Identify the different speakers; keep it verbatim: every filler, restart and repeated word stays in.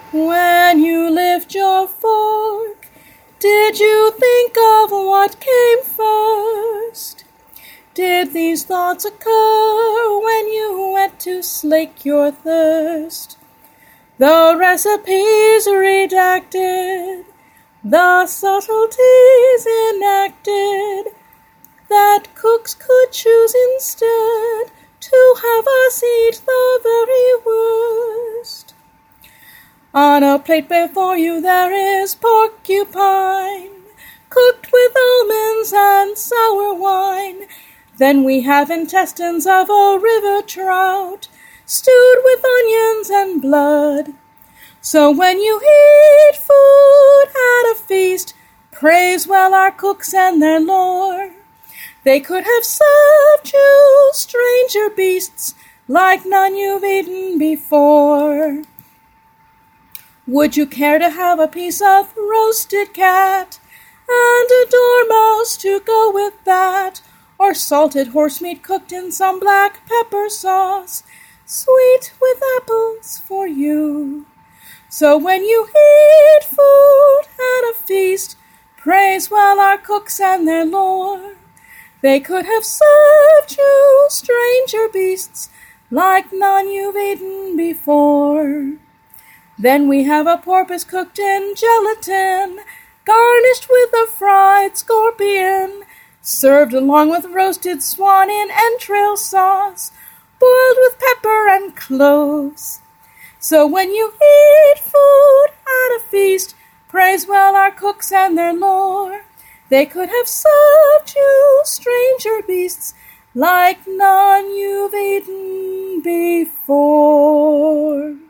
Speaker 1: When you lift your fork, did you think of what came first? Did these thoughts occur when you went to slake your thirst? The recipes redacted, the subtleties enacted, that cooks could choose instead to have us eat the very worst. On a plate before you there is porcupine, cooked with almonds and sour wine. Then we have intestines of a river trout, stewed with onions and blood. So when you eat food at a feast, praise well our cooks and their lore. They could have served you stranger beasts, like none you've eaten before. Would you care to have a piece of roasted cat, and a dormouse to go with that, or salted horse meat cooked in some black pepper sauce, sweet with apples for you? So when you eat food at a feast, praise well our cooks and their lore. They could have served you stranger beasts, like none you've eaten before. Then we have a porpoise cooked in gelatin, garnished with a fried scorpion, served along with roasted swan in entrail sauce, boiled with pepper and cloves. So when you eat food at a feast, praise well our cooks and their lore. They could have served you stranger beasts, like none you've eaten before.